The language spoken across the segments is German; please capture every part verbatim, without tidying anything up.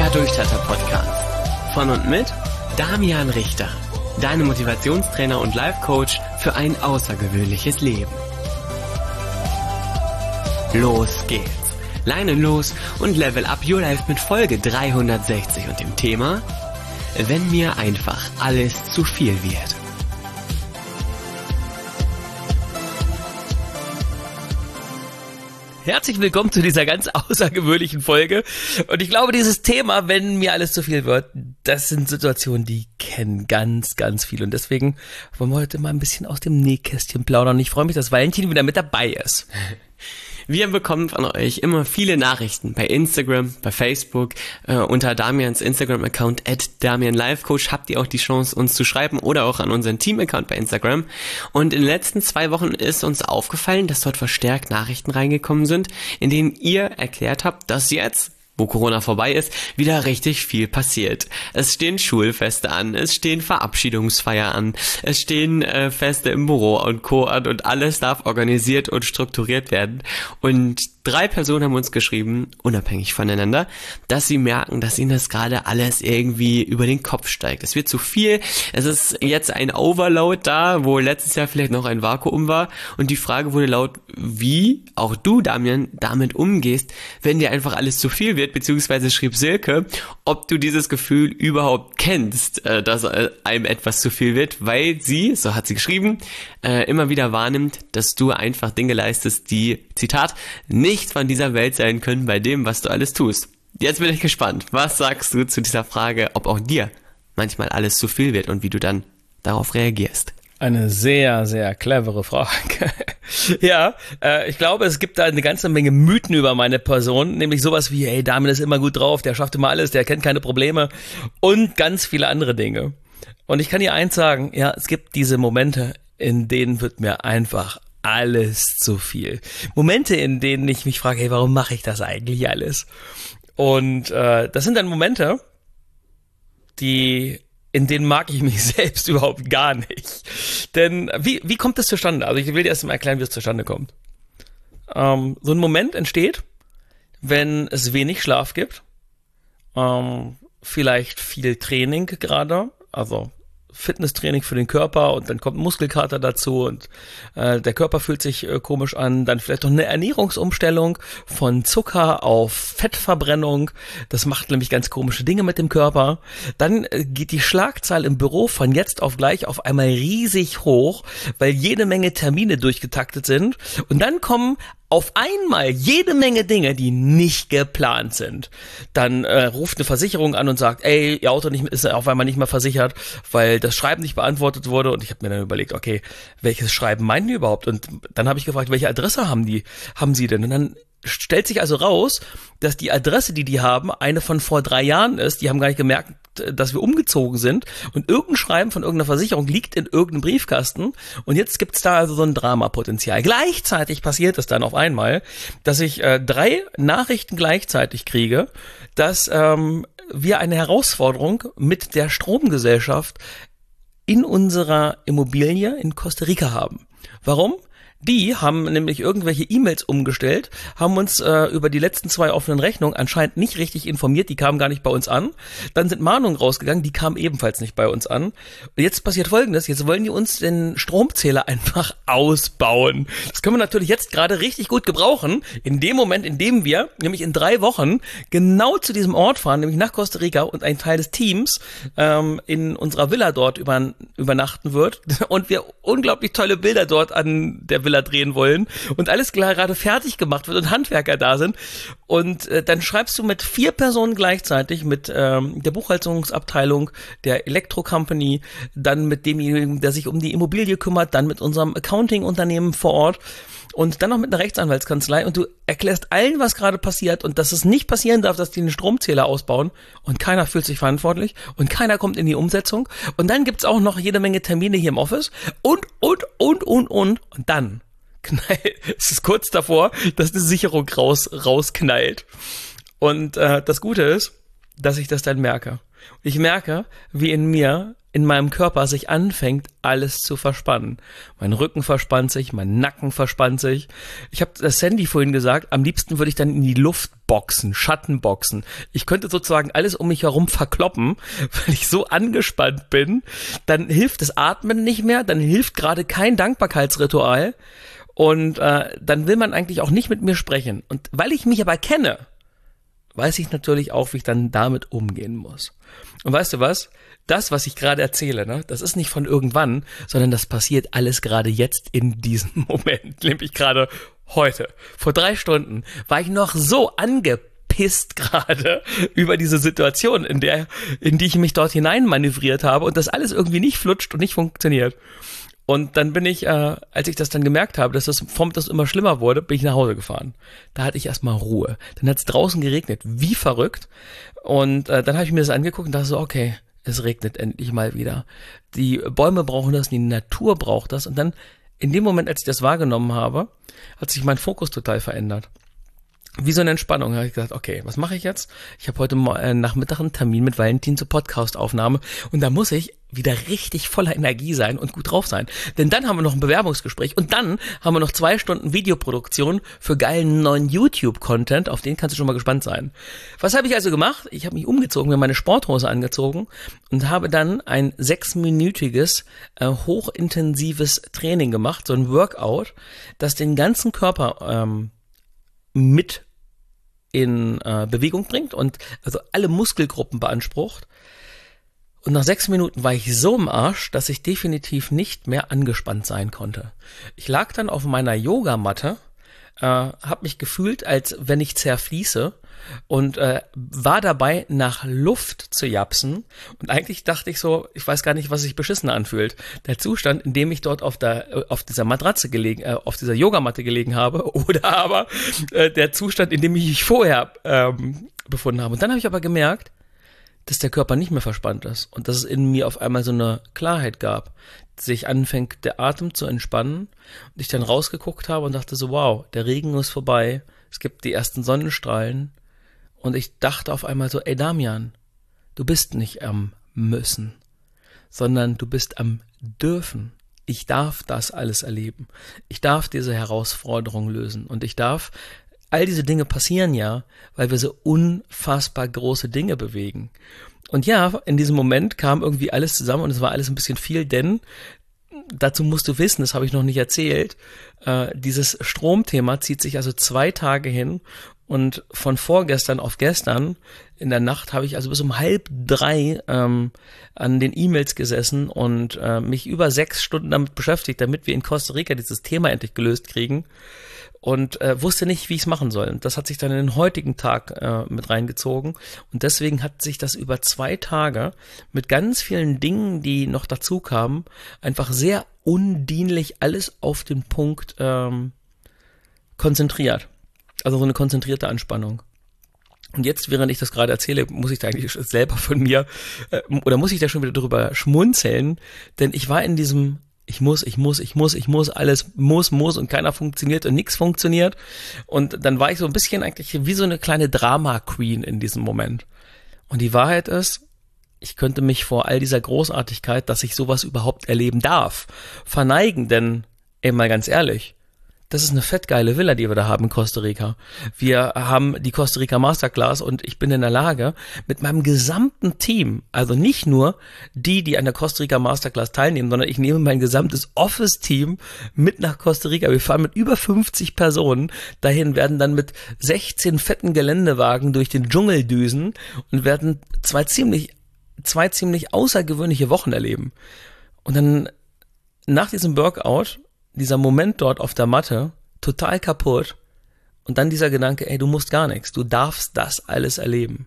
Der Durchstarter-Podcast. Von und mit Damian Richter. Deine Motivationstrainer und Life-Coach für ein außergewöhnliches Leben. Los geht's. Leine los und level up your life mit Folge dreihundertsechzig und dem Thema: Wenn mir einfach alles zu viel wird. Herzlich willkommen zu dieser ganz außergewöhnlichen Folge. Und ich glaube, dieses Thema, wenn mir alles zu viel wird, das sind Situationen, die kennen ganz, ganz viele. Und deswegen wollen wir heute mal ein bisschen aus dem Nähkästchen plaudern. Und ich freue mich, dass Valentin wieder mit dabei ist. Wir bekommen von euch immer viele Nachrichten bei Instagram, bei Facebook, äh, unter Damians Instagram-Account at DamianLifeCoach habt ihr auch die Chance, uns zu schreiben oder auch an unseren Team-Account bei Instagram. Und in den letzten zwei Wochen ist uns aufgefallen, dass dort verstärkt Nachrichten reingekommen sind, in denen ihr erklärt habt, dass jetzt, wo Corona vorbei ist, wieder richtig viel passiert. Es stehen Schulfeste an, es stehen Verabschiedungsfeier an, es stehen äh, Feste im Büro und Co. an und alles darf organisiert und strukturiert werden. Und drei Personen haben uns geschrieben, unabhängig voneinander, dass sie merken, dass ihnen das gerade alles irgendwie über den Kopf steigt. Es wird zu viel, es ist jetzt ein Overload da, wo letztes Jahr vielleicht noch ein Vakuum war. Und die Frage wurde laut, wie auch du, Damian, damit umgehst, wenn dir einfach alles zu viel wird, beziehungsweise schrieb Silke, ob du dieses Gefühl überhaupt kennst, äh, dass äh, einem etwas zu viel wird, weil sie, so hat sie geschrieben, äh, immer wieder wahrnimmt, dass du einfach Dinge leistest, die, Zitat, nicht von dieser Welt sein können bei dem, was du alles tust. Jetzt bin ich gespannt. Was sagst du zu dieser Frage, ob auch dir manchmal alles zu viel wird und wie du dann darauf reagierst? Eine sehr, sehr clevere Frage. Ja, äh, ich glaube, es gibt da eine ganze Menge Mythen über meine Person, nämlich sowas wie, hey, Damian ist immer gut drauf, der schafft immer alles, der kennt keine Probleme und ganz viele andere Dinge. Und ich kann dir eins sagen, ja, es gibt diese Momente, in denen wird mir einfach alles zu viel. Momente, in denen ich mich frage, hey, warum mache ich das eigentlich alles? Und äh, das sind dann Momente, die... in denen mag ich mich selbst überhaupt gar nicht. Denn wie wie kommt das zustande? Also ich will dir erst mal erklären, wie es zustande kommt. Ähm, so ein Moment entsteht, wenn es wenig Schlaf gibt, ähm, vielleicht viel Training gerade, also Fitnesstraining für den Körper und dann kommt Muskelkater dazu und äh, der Körper fühlt sich äh, komisch an, dann vielleicht noch eine Ernährungsumstellung von Zucker auf Fettverbrennung, das macht nämlich ganz komische Dinge mit dem Körper, dann äh, geht die Schlagzahl im Büro von jetzt auf gleich auf einmal riesig hoch, weil jede Menge Termine durchgetaktet sind und dann kommen auf einmal jede Menge Dinge, die nicht geplant sind. Dann äh, ruft eine Versicherung an und sagt, ey, ihr Auto nicht, ist auf einmal nicht mehr versichert, weil das Schreiben nicht beantwortet wurde. Und ich habe mir dann überlegt, okay, welches Schreiben meinen die überhaupt? Und dann habe ich gefragt, welche Adresse haben die, haben sie denn? Und dann stellt sich also raus, dass die Adresse, die die haben, eine von vor drei Jahren ist. Die haben gar nicht gemerkt, dass wir umgezogen sind. Und irgendein Schreiben von irgendeiner Versicherung liegt in irgendeinem Briefkasten. Und jetzt gibt's da also so ein Dramapotenzial. Gleichzeitig passiert es dann auf einmal, dass ich äh, drei Nachrichten gleichzeitig kriege, dass ähm, wir eine Herausforderung mit der Stromgesellschaft in unserer Immobilie in Costa Rica haben. Warum? Die haben nämlich irgendwelche E-Mails umgestellt, haben uns äh, über die letzten zwei offenen Rechnungen anscheinend nicht richtig informiert, die kamen gar nicht bei uns an. Dann sind Mahnungen rausgegangen, die kamen ebenfalls nicht bei uns an. Und jetzt passiert Folgendes, jetzt wollen die uns den Stromzähler einfach ausbauen. Das können wir natürlich jetzt gerade richtig gut gebrauchen, in dem Moment, in dem wir nämlich in drei Wochen genau zu diesem Ort fahren, nämlich nach Costa Rica und ein Teil des Teams ähm, in unserer Villa dort über, übernachten wird und wir unglaublich tolle Bilder dort an der Villa drehen wollen und alles klar gerade fertig gemacht wird und Handwerker da sind und äh, dann schreibst du mit vier Personen gleichzeitig, mit ähm, der Buchhaltungsabteilung, der Elektro-Company, dann mit demjenigen, der sich um die Immobilie kümmert, dann mit unserem Accounting-Unternehmen vor Ort und dann noch mit einer Rechtsanwaltskanzlei und du erklärst allen, was gerade passiert und dass es nicht passieren darf, dass die den Stromzähler ausbauen und keiner fühlt sich verantwortlich und keiner kommt in die Umsetzung und dann gibt's auch noch jede Menge Termine hier im Office und, und, und, und, und und dann knallt, es ist kurz davor, dass die Sicherung raus, rausknallt und äh, das Gute ist, dass ich das dann merke. Ich merke, wie in mir in meinem Körper sich anfängt, alles zu verspannen. Mein Rücken verspannt sich, mein Nacken verspannt sich. Ich habe das Sandy vorhin gesagt, am liebsten würde ich dann in die Luft boxen, Schattenboxen. Ich könnte sozusagen alles um mich herum verkloppen, weil ich so angespannt bin. Dann hilft das Atmen nicht mehr, dann hilft gerade kein Dankbarkeitsritual und äh, dann will man eigentlich auch nicht mit mir sprechen. Und weil ich mich aber kenne, weiß ich natürlich auch, wie ich dann damit umgehen muss. Und weißt du was? Das, was ich gerade erzähle, ne, das ist nicht von irgendwann, sondern das passiert alles gerade jetzt in diesem Moment. Nämlich gerade heute. Vor drei Stunden war ich noch so angepisst gerade über diese Situation, in der, in die ich mich dort hinein manövriert habe und das alles irgendwie nicht flutscht und nicht funktioniert. Und dann bin ich, äh, als ich das dann gemerkt habe, dass das vom das immer schlimmer wurde, bin ich nach Hause gefahren. Da hatte ich erstmal Ruhe. Dann hat es draußen geregnet, wie verrückt. Und äh, dann habe ich mir das angeguckt und dachte so, okay, es regnet endlich mal wieder. Die Bäume brauchen das, die Natur braucht das. Und dann, in dem Moment, als ich das wahrgenommen habe, hat sich mein Fokus total verändert. Wie so eine Entspannung. Da habe ich gesagt, okay, was mache ich jetzt? Ich habe heute Nachmittag einen Termin mit Valentin zur Podcast-Aufnahme und da muss ich wieder richtig voller Energie sein und gut drauf sein. Denn dann haben wir noch ein Bewerbungsgespräch und dann haben wir noch zwei Stunden Videoproduktion für geilen neuen YouTube-Content. Auf den kannst du schon mal gespannt sein. Was habe ich also gemacht? Ich habe mich umgezogen, mir meine Sporthose angezogen und habe dann ein sechsminütiges, äh, hochintensives Training gemacht, so ein Workout, das den ganzen Körper ähm, mit in äh, Bewegung bringt und also alle Muskelgruppen beansprucht. Und nach sechs Minuten war ich so im Arsch, dass ich definitiv nicht mehr angespannt sein konnte. Ich lag dann auf meiner Yogamatte, äh, habe mich gefühlt, als wenn ich zerfließe und äh, war dabei, nach Luft zu japsen. Und eigentlich dachte ich so, ich weiß gar nicht, was sich beschissener anfühlt. Der Zustand, in dem ich dort auf der auf dieser Matratze gelegen, äh, auf dieser Yogamatte gelegen habe, oder aber äh, der Zustand, in dem ich mich vorher ähm, befunden habe. Und dann habe ich aber gemerkt, dass der Körper nicht mehr verspannt ist und dass es in mir auf einmal so eine Klarheit gab, dass sich anfängt, der Atem zu entspannen und ich dann rausgeguckt habe und dachte so, wow, der Regen ist vorbei, es gibt die ersten Sonnenstrahlen und ich dachte auf einmal so, ey Damian, du bist nicht am Müssen, sondern du bist am Dürfen. Ich darf das alles erleben. Ich darf diese Herausforderung lösen und ich darf all diese Dinge passieren ja, weil wir so unfassbar große Dinge bewegen. Und ja, in diesem Moment kam irgendwie alles zusammen und es war alles ein bisschen viel, denn dazu musst du wissen, das habe ich noch nicht erzählt, äh, dieses Stromthema zieht sich also zwei Tage hin und von vorgestern auf gestern in der Nacht habe ich also bis um halb drei ähm, an den E-Mails gesessen und äh, mich über sechs Stunden damit beschäftigt, damit wir in Costa Rica dieses Thema endlich gelöst kriegen. Und äh, wusste nicht, wie ich es machen soll. Und das hat sich dann in den heutigen Tag äh, mit reingezogen. Und deswegen hat sich das über zwei Tage mit ganz vielen Dingen, die noch dazu kamen, einfach sehr undienlich alles auf den Punkt ähm, konzentriert. Also so eine konzentrierte Anspannung. Und jetzt, während ich das gerade erzähle, muss ich da eigentlich selber von mir, äh, oder muss ich da schon wieder drüber schmunzeln, denn ich war in diesem Ich muss, ich muss, ich muss, ich muss, alles muss, muss und keiner funktioniert und nichts funktioniert. Und dann war ich so ein bisschen eigentlich wie so eine kleine Drama-Queen in diesem Moment. Und die Wahrheit ist, ich könnte mich vor all dieser Großartigkeit, dass ich sowas überhaupt erleben darf, verneigen, denn, ey, mal ganz ehrlich, das ist eine fettgeile Villa, die wir da haben in Costa Rica. Wir haben die Costa Rica Masterclass und ich bin in der Lage, mit meinem gesamten Team, also nicht nur die, die an der Costa Rica Masterclass teilnehmen, sondern ich nehme mein gesamtes Office-Team mit nach Costa Rica. Wir fahren mit über fünfzig Personen dahin, werden dann mit sechzehn fetten Geländewagen durch den Dschungel düsen und werden zwei ziemlich, zwei ziemlich außergewöhnliche Wochen erleben. Und dann nach diesem Workout, dieser Moment dort auf der Matte, total kaputt und dann dieser Gedanke, ey, du musst gar nichts, du darfst das alles erleben.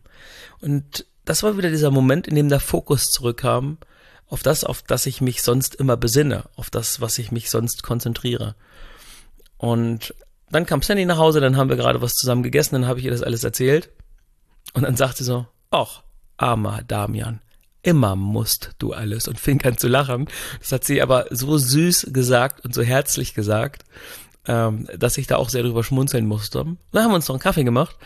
Und das war wieder dieser Moment, in dem der Fokus zurückkam auf das, auf das ich mich sonst immer besinne, auf das, was ich mich sonst konzentriere. Und dann kam Sandy nach Hause, dann haben wir gerade was zusammen gegessen, dann habe ich ihr das alles erzählt und dann sagt sie so, ach, armer Damian, immer musst du alles, und fing an zu lachen. Das hat sie aber so süß gesagt und so herzlich gesagt, ähm, dass ich da auch sehr drüber schmunzeln musste. Dann haben wir uns noch einen Kaffee gemacht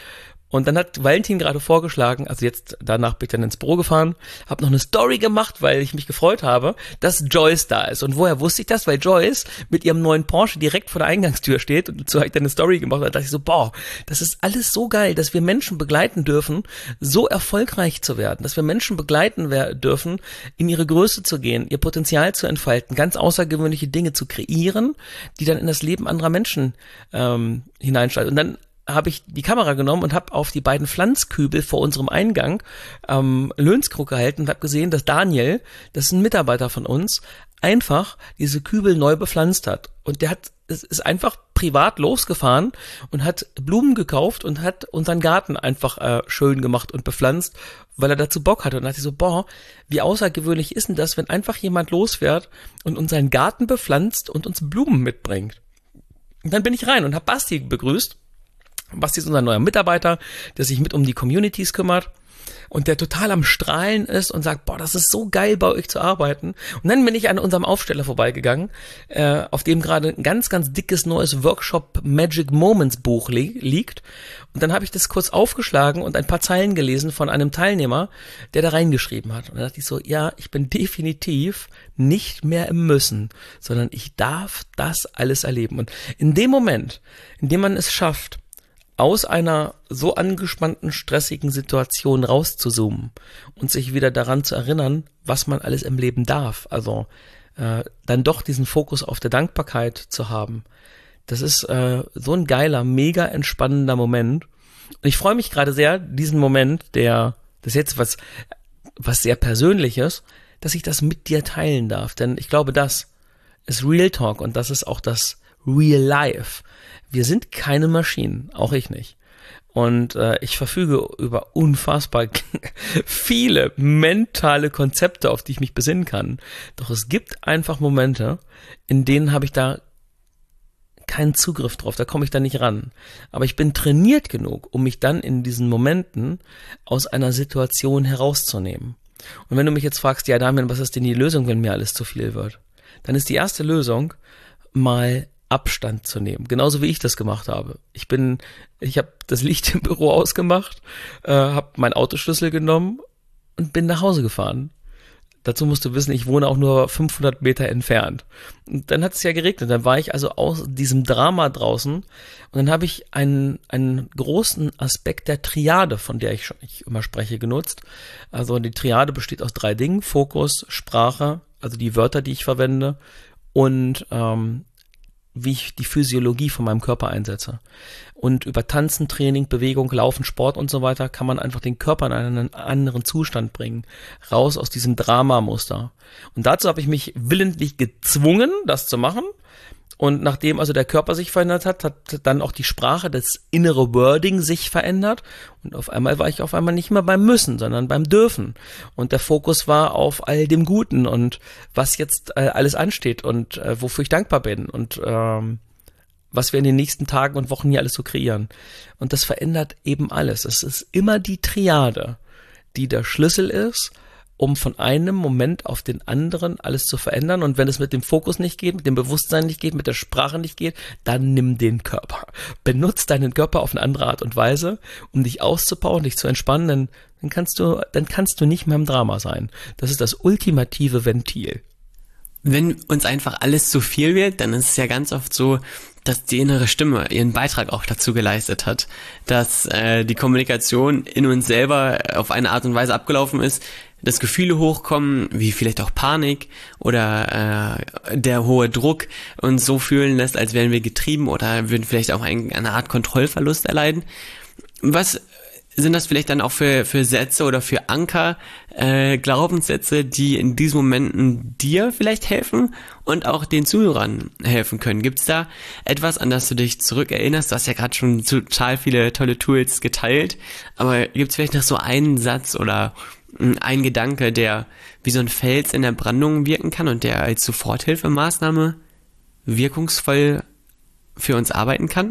Und dann hat Valentin gerade vorgeschlagen, also jetzt danach bin ich dann ins Büro gefahren, habe noch eine Story gemacht, weil ich mich gefreut habe, dass Joyce da ist. Und woher wusste ich das? Weil Joyce mit ihrem neuen Porsche direkt vor der Eingangstür steht und dazu habe ich dann eine Story gemacht. Und da dachte ich so, boah, das ist alles so geil, dass wir Menschen begleiten dürfen, so erfolgreich zu werden, dass wir Menschen begleiten dürfen, in ihre Größe zu gehen, ihr Potenzial zu entfalten, ganz außergewöhnliche Dinge zu kreieren, die dann in das Leben anderer Menschen ähm, hineinschalten. Und dann habe ich die Kamera genommen und habe auf die beiden Pflanzkübel vor unserem Eingang ähm, Lönskrug gehalten und habe gesehen, dass Daniel, das ist ein Mitarbeiter von uns, einfach diese Kübel neu bepflanzt hat. Und der hat, es ist einfach privat losgefahren und hat Blumen gekauft und hat unseren Garten einfach äh, schön gemacht und bepflanzt, weil er dazu Bock hatte. Und dann dachte ich so, boah, wie außergewöhnlich ist denn das, wenn einfach jemand losfährt und unseren Garten bepflanzt und uns Blumen mitbringt. Und dann bin ich rein und habe Basti begrüßt. Basti ist unser neuer Mitarbeiter, der sich mit um die Communities kümmert und der total am Strahlen ist und sagt, boah, das ist so geil, bei euch zu arbeiten. Und dann bin ich an unserem Aufsteller vorbeigegangen, äh, auf dem gerade ein ganz, ganz dickes neues Workshop Magic Moments Buch li- liegt. Und dann habe ich das kurz aufgeschlagen und ein paar Zeilen gelesen von einem Teilnehmer, der da reingeschrieben hat. Und dann dachte ich so, ja, ich bin definitiv nicht mehr im Müssen, sondern ich darf das alles erleben. Und in dem Moment, in dem man es schafft, aus einer so angespannten, stressigen Situation rauszuzoomen und sich wieder daran zu erinnern, was man alles im Leben darf. Also äh, dann doch diesen Fokus auf der Dankbarkeit zu haben. Das ist äh, so ein geiler, mega entspannender Moment. Und ich freue mich gerade sehr, diesen Moment, der, das ist jetzt was, was sehr Persönliches, dass ich das mit dir teilen darf. Denn ich glaube, das ist Real Talk und das ist auch das Real Life. Wir sind keine Maschinen, auch ich nicht. Und äh, ich verfüge über unfassbar viele mentale Konzepte, auf die ich mich besinnen kann. Doch es gibt einfach Momente, in denen habe ich da keinen Zugriff drauf, da komme ich da nicht ran. Aber ich bin trainiert genug, um mich dann in diesen Momenten aus einer Situation herauszunehmen. Und wenn du mich jetzt fragst, ja Damian, was ist denn die Lösung, wenn mir alles zu viel wird? Dann ist die erste Lösung, mal Abstand zu nehmen, genauso wie ich das gemacht habe. Ich bin, ich habe das Licht im Büro ausgemacht, äh, habe meinen Autoschlüssel genommen und bin nach Hause gefahren. Dazu musst du wissen, ich wohne auch nur fünfhundert Meter entfernt. Und dann hat es ja geregnet, dann war ich also aus diesem Drama draußen und dann habe ich einen, einen großen Aspekt der Triade, von der ich schon ich immer spreche, genutzt. Also die Triade besteht aus drei Dingen: Fokus, Sprache, also die Wörter, die ich verwende, und ähm, wie ich die Physiologie von meinem Körper einsetze. Und über Tanzen, Training, Bewegung, Laufen, Sport und so weiter kann man einfach den Körper in einen anderen Zustand bringen. Raus aus diesem Dramamuster. Und dazu habe ich mich willentlich gezwungen, das zu machen. Und nachdem also der Körper sich verändert hat, hat dann auch die Sprache, das innere Wording sich verändert. Und auf einmal war ich auf einmal nicht mehr beim Müssen, sondern beim Dürfen. Und der Fokus war auf all dem Guten und was jetzt äh, alles ansteht und äh, wofür ich dankbar bin und ähm, was wir in den nächsten Tagen und Wochen hier alles so kreieren. Und das verändert eben alles. Es ist immer die Triade, die der Schlüssel ist, um von einem Moment auf den anderen alles zu verändern. Und wenn es mit dem Fokus nicht geht, mit dem Bewusstsein nicht geht, mit der Sprache nicht geht, dann nimm den Körper. Benutz deinen Körper auf eine andere Art und Weise, um dich auszubauen, dich zu entspannen, denn dann kannst du, dann kannst du nicht mehr im Drama sein. Das ist das ultimative Ventil. Wenn uns einfach alles zu viel wird, dann ist es ja ganz oft so, dass die innere Stimme ihren Beitrag auch dazu geleistet hat, dass äh, die Kommunikation in uns selber auf eine Art und Weise abgelaufen ist, dass Gefühle hochkommen, wie vielleicht auch Panik oder äh, der hohe Druck uns so fühlen lässt, als wären wir getrieben oder würden vielleicht auch ein, eine Art Kontrollverlust erleiden. Was sind das vielleicht dann auch für für Sätze oder für Anker, äh, Glaubenssätze, die in diesen Momenten dir vielleicht helfen und auch den Zuhörern helfen können? Gibt's da etwas, an das du dich zurückerinnerst? Du hast ja gerade schon total viele tolle Tools geteilt, aber gibt's vielleicht noch so einen Satz oder ein Gedanke, der wie so ein Fels in der Brandung wirken kann und der als Soforthilfemaßnahme wirkungsvoll für uns arbeiten kann?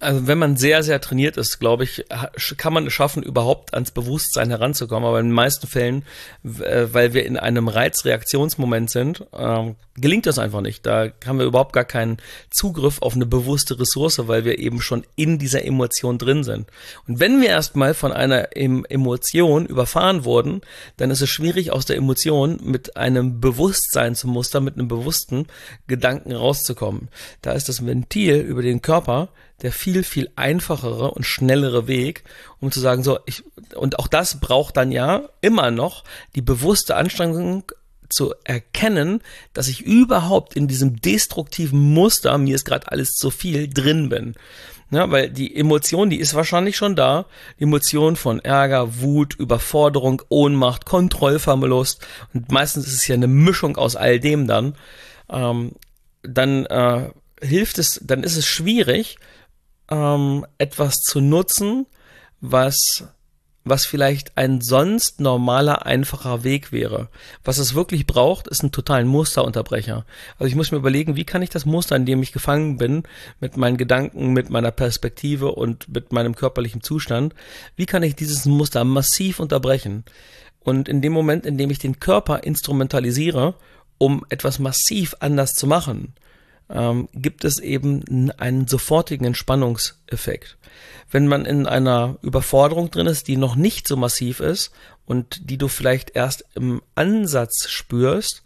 Also wenn man sehr, sehr trainiert ist, glaube ich, kann man es schaffen, überhaupt ans Bewusstsein heranzukommen. Aber in den meisten Fällen, weil wir in einem Reizreaktionsmoment sind, gelingt das einfach nicht. Da haben wir überhaupt gar keinen Zugriff auf eine bewusste Ressource, weil wir eben schon in dieser Emotion drin sind. Und wenn wir erstmal von einer Emotion überfahren wurden, dann ist es schwierig, aus der Emotion mit einem Bewusstseinsmuster, mit einem bewussten Gedanken rauszukommen. Da ist das Ventil über den Körper der viel, viel einfachere und schnellere Weg, um zu sagen, so, ich, und auch das braucht dann ja immer noch die bewusste Anstrengung zu erkennen, dass ich überhaupt in diesem destruktiven Muster, mir ist gerade alles zu viel, drin bin. Ja, weil die Emotion, die ist wahrscheinlich schon da. Die Emotion von Ärger, Wut, Überforderung, Ohnmacht, Kontrollverlust, und meistens ist es ja eine Mischung aus all dem dann, ähm, dann äh, hilft es, dann ist es schwierig, ähm, etwas zu nutzen, was was vielleicht ein sonst normaler, einfacher Weg wäre. Was es wirklich braucht, ist einen totalen Musterunterbrecher. Also ich muss mir überlegen, wie kann ich das Muster, in dem ich gefangen bin, mit meinen Gedanken, mit meiner Perspektive und mit meinem körperlichen Zustand, wie kann ich dieses Muster massiv unterbrechen? Und in dem Moment, in dem ich den Körper instrumentalisiere, um etwas massiv anders zu machen, ähm, gibt es eben einen sofortigen Entspannungseffekt. Wenn man in einer Überforderung drin ist, die noch nicht so massiv ist und die du vielleicht erst im Ansatz spürst,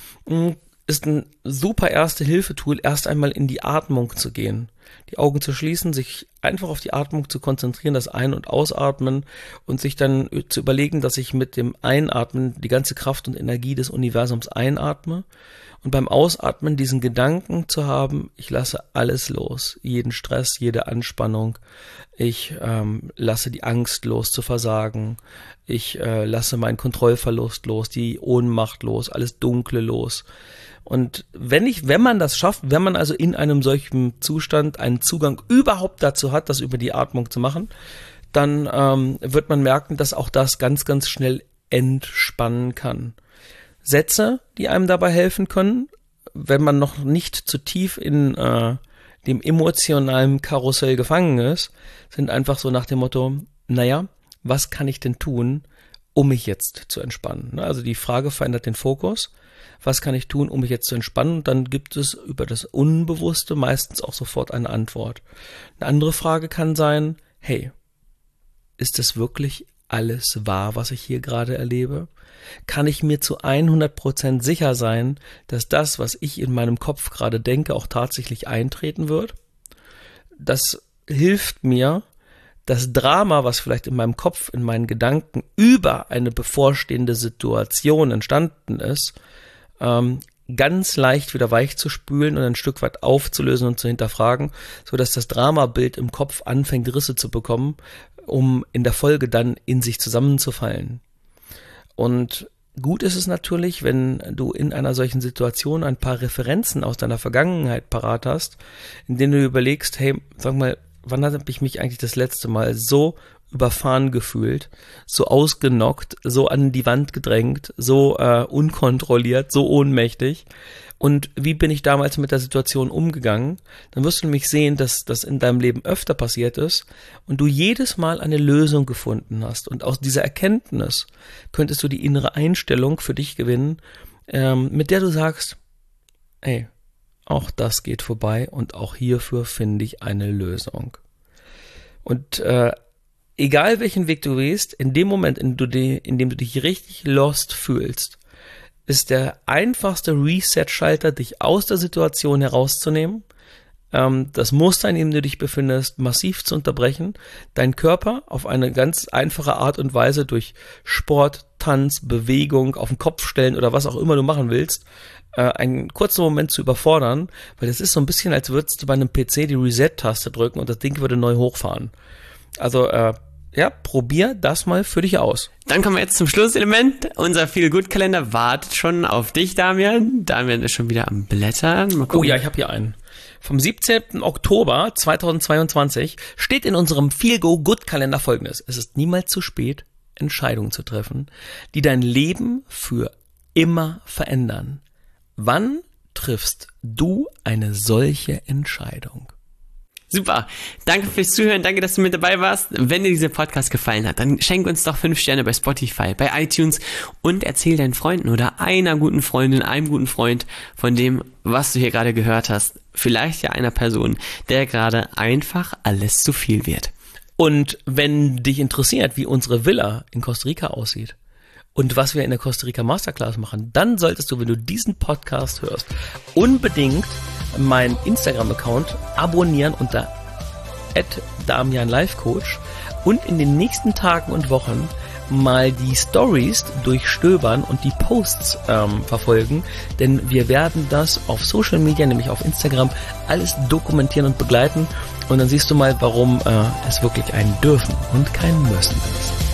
ist ein super Erste-Hilfe-Tool, erst einmal in die Atmung zu gehen. Die Augen zu schließen, sich einfach auf die Atmung zu konzentrieren, das Ein- und Ausatmen und sich dann zu überlegen, dass ich mit dem Einatmen die ganze Kraft und Energie des Universums einatme und beim Ausatmen diesen Gedanken zu haben, ich lasse alles los, jeden Stress, jede Anspannung, ich ähm, lasse die Angst los zu versagen, ich äh, lasse meinen Kontrollverlust los, die Ohnmacht los, alles Dunkle los. Und wenn ich, wenn man das schafft, wenn man also in einem solchen Zustand einen Zugang überhaupt dazu hat, das über die Atmung zu machen, dann ähm, wird man merken, dass auch das ganz, ganz schnell entspannen kann. Sätze, die einem dabei helfen können, wenn man noch nicht zu tief in äh, dem emotionalen Karussell gefangen ist, sind einfach so nach dem Motto, naja, was kann ich denn tun, um mich jetzt zu entspannen? Also die Frage verändert den Fokus. Was kann ich tun, um mich jetzt zu entspannen? Und dann gibt es über das Unbewusste meistens auch sofort eine Antwort. Eine andere Frage kann sein, hey, ist das wirklich alles wahr, was ich hier gerade erlebe? Kann ich mir zu hundert Prozent sicher sein, dass das, was ich in meinem Kopf gerade denke, auch tatsächlich eintreten wird? Das hilft mir, das Drama, was vielleicht in meinem Kopf, in meinen Gedanken über eine bevorstehende Situation entstanden ist, ähm, ganz leicht wieder weich zu spülen und ein Stück weit aufzulösen und zu hinterfragen, so dass das Dramabild im Kopf anfängt, Risse zu bekommen, um in der Folge dann in sich zusammenzufallen. Und gut ist es natürlich, wenn du in einer solchen Situation ein paar Referenzen aus deiner Vergangenheit parat hast, in denen du überlegst, hey, sag mal, wann habe ich mich eigentlich das letzte Mal so überfahren gefühlt, so ausgenockt, so an die Wand gedrängt, so äh, unkontrolliert, so ohnmächtig, und wie bin ich damals mit der Situation umgegangen? Dann wirst du nämlich sehen, dass das in deinem Leben öfter passiert ist und du jedes Mal eine Lösung gefunden hast. Und aus dieser Erkenntnis könntest du die innere Einstellung für dich gewinnen, ähm, mit der du sagst, ey, auch das geht vorbei und auch hierfür finde ich eine Lösung. Und äh, egal welchen Weg du wählst, in dem Moment, in, du die, in dem du dich richtig lost fühlst, ist der einfachste Reset-Schalter, dich aus der Situation herauszunehmen, ähm, das Muster, in dem du dich befindest, massiv zu unterbrechen, deinen Körper auf eine ganz einfache Art und Weise durch Sport, Tanz, Bewegung, auf den Kopf stellen oder was auch immer du machen willst, äh, einen kurzen Moment zu überfordern, weil das ist so ein bisschen, als würdest du bei einem P C die Reset-Taste drücken und das Ding würde neu hochfahren. Also, äh, ja, probier das mal für dich aus. Dann kommen wir jetzt zum Schlusselement. Unser Feel-Good-Kalender wartet schon auf dich, Damian. Damian ist schon wieder am Blättern. Mal gucken. Oh ja, ich habe hier einen. Vom siebzehnten Oktober zweitausendzweiundzwanzig steht in unserem Feel-Good-Kalender Folgendes. Es ist niemals zu spät, Entscheidungen zu treffen, die dein Leben für immer verändern. Wann triffst du eine solche Entscheidung? Super. Danke fürs Zuhören. Danke, dass du mit dabei warst. Wenn dir dieser Podcast gefallen hat, dann schenk uns doch fünf Sterne bei Spotify, bei iTunes und erzähl deinen Freunden oder einer guten Freundin, einem guten Freund von dem, was du hier gerade gehört hast. Vielleicht ja einer Person, der gerade einfach alles zu viel wird. Und wenn dich interessiert, wie unsere Villa in Costa Rica aussieht und was wir in der Costa Rica Masterclass machen, dann solltest du, wenn du diesen Podcast hörst, unbedingt meinen Instagram-Account abonnieren unter at damian life coach und in den nächsten Tagen und Wochen mal die Stories durchstöbern und die Posts ähm, verfolgen, denn wir werden das auf Social Media, nämlich auf Instagram, alles dokumentieren und begleiten und dann siehst du mal, warum äh, es wirklich ein Dürfen und kein Müssen ist.